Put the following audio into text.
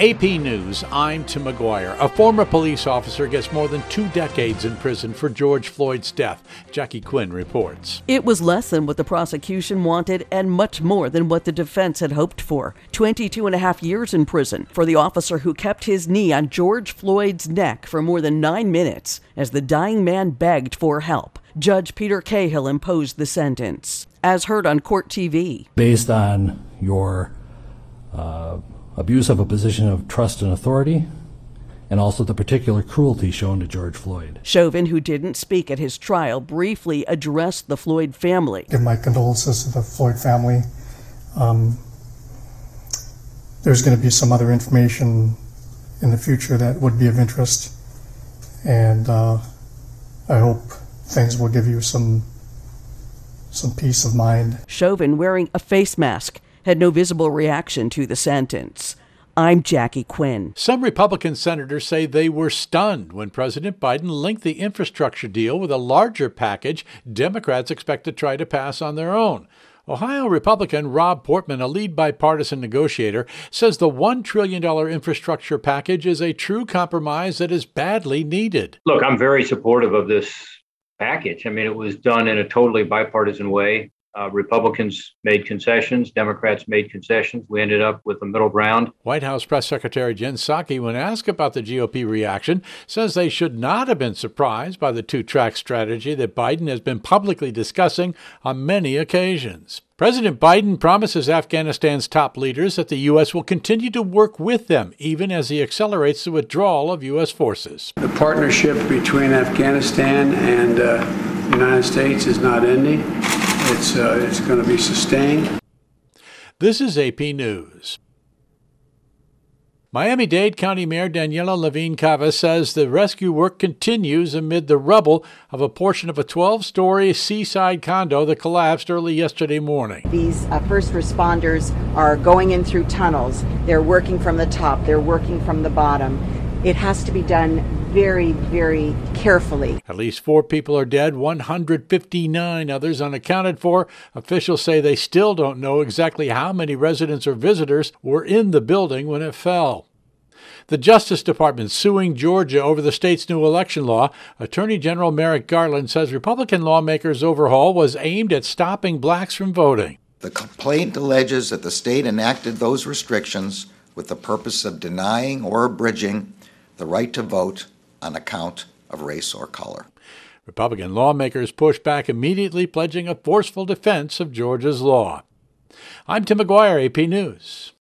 AP News, I'm Tim McGuire. A former police officer gets more than 2 decades in prison for George Floyd's death. Jackie Quinn reports. It was less than what the prosecution wanted and much more than what the defense had hoped for. 22 and a half years in prison for the officer who kept his knee on George Floyd's neck for more than 9 minutes as the dying man begged for help. Judge Peter Cahill imposed the sentence, as heard on Court TV. Based on your abuse of a position of trust and authority, and also the particular cruelty shown to George Floyd. Chauvin, who didn't speak at his trial, briefly addressed the Floyd family. Give my condolences to the Floyd family. There's going to be some other information in the future that would be of interest, and I hope things will give you some peace of mind. Chauvin, wearing a face mask, had no visible reaction to the sentence. I'm Jackie Quinn. Some Republican senators say they were stunned when President Biden linked the infrastructure deal with a larger package Democrats expect to try to pass on their own. Ohio Republican Rob Portman, a lead bipartisan negotiator, says the $1 trillion infrastructure package is a true compromise that is badly needed. Look, I'm very supportive of this package. I mean, it was done in a totally bipartisan way. Republicans made concessions. Democrats made concessions. We ended up with a middle ground. White House Press Secretary Jen Psaki, when asked about the GOP reaction, says they should not have been surprised by the two-track strategy that Biden has been publicly discussing on many occasions. President Biden promises Afghanistan's top leaders that the U.S. will continue to work with them, even as he accelerates the withdrawal of U.S. forces. The partnership between Afghanistan and the United States is not ending. It's going to be sustained. This is AP News. Miami-Dade County Mayor Daniela Levine Cava says the rescue work continues amid the rubble of a portion of a 12-story seaside condo that collapsed early yesterday morning. These first responders are going in through tunnels. They're working from the top. They're working from the bottom. It has to be done very, very carefully. At least 4 people are dead, 159 others unaccounted for. Officials say they still don't know exactly how many residents or visitors were in the building when it fell. The Justice Department suing Georgia over the state's new election law. Attorney General Merrick Garland says Republican lawmakers' overhaul was aimed at stopping blacks from voting. The complaint alleges that the state enacted those restrictions with the purpose of denying or abridging the right to vote on account of race or color. Republican lawmakers pushed back immediately, pledging a forceful defense of Georgia's law. I'm Tim McGuire, AP News.